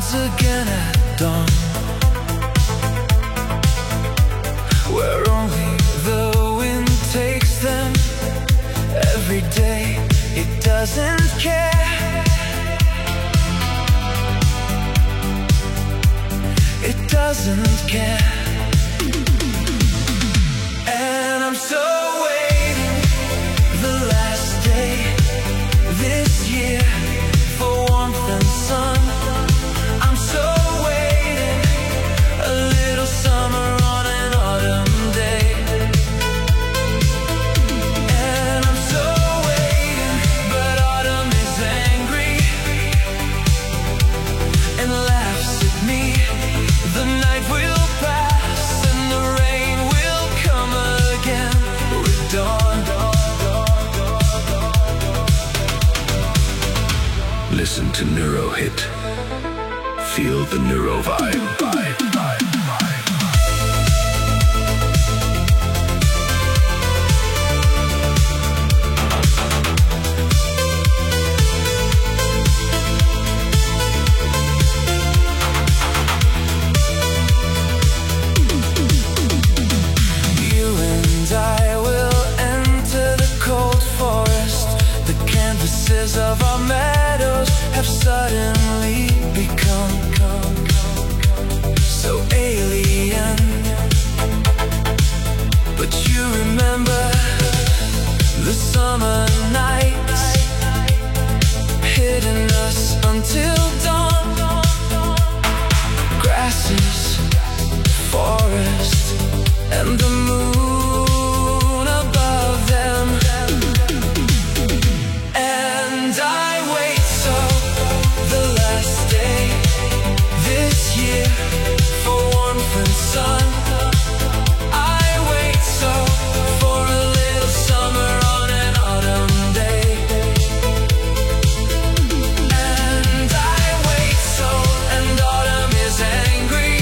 rise again at dawn, where only the wind takes them. Every day it doesn't care. It doesn't care. And I'm so waiting the last day this year for warmth and sun. I'm so waiting a little summer on an autumn day. And I'm so waiting, but autumn is angry and laughs at me. The night will pass and the rain will come again with dawn. Listen to Neurohit. Feel the neuro vibe. You and I will enter the cold forest. The canvases of our meadows have suddenly become so alien. But you remember the summer nights, hidden us until dawn. Grasses, forest, and the moon above them. And I wait so the last day this year for warmth and sun. I wait so for a little summer on an autumn day. And I wait so, and autumn is angry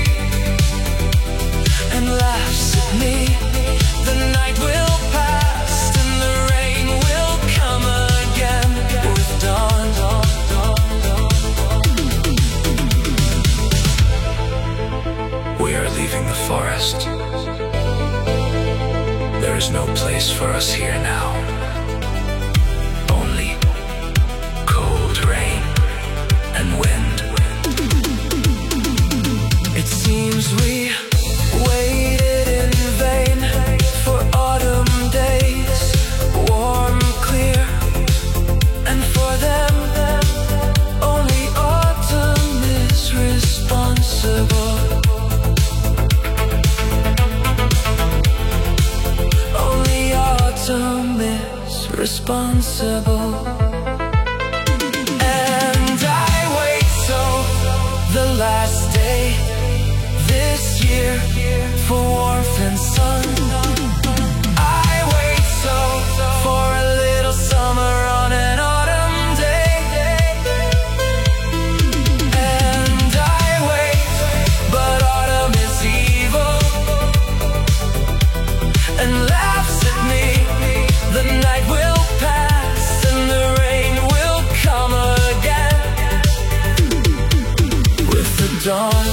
and laughs at me. The night will pass and the rain will come again with dawn. We are leaving the forest. There is no place for us here now. Only cold rain and wind. It seems we waited in vain for autumn days, warm, clear, and for them only autumn is responsible. Only autumn is responsible. And I wait so the last day this year for warmth and sun. I wait so for a little summer on an autumn day. And I wait, but autumn is evil and laughs at me. The night will pass and the rain will come again with the dawn.